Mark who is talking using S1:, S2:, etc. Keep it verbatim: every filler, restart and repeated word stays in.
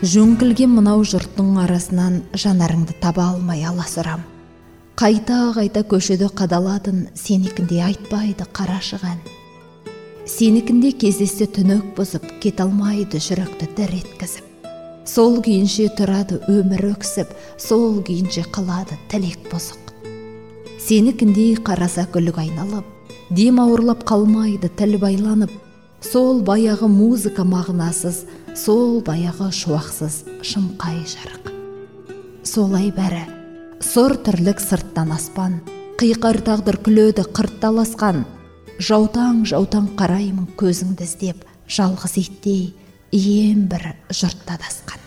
S1: Жөңкілген мынау жұрттың арасынан жанарыңды таба алмай аласырам. Қайта-қайта көшеде қадаладың, сенікінде айтпайды қарашыған. Сенікінде кездесте түнек бұзып, кет алмайды жүректі дір еткізіп. Сол күйінше тұрады өмір өксіп, сол күйінше қалады тілек бұзық. Сенікіндей қараса күлік айналып, дем ауырлап қалмайды тіл байланып. Сол баяғы музыка мағынасыз, сол баяғы шуақсыз шымқай жарық. Солай бәрі, сұр тірлік сырттан аспан, қиқар тағдыр күледі қыртталасқан. Жаутаң-жаутаң қараймын көзіңді іздеп, жалғыз иттей, ием бір жұртта адасқан.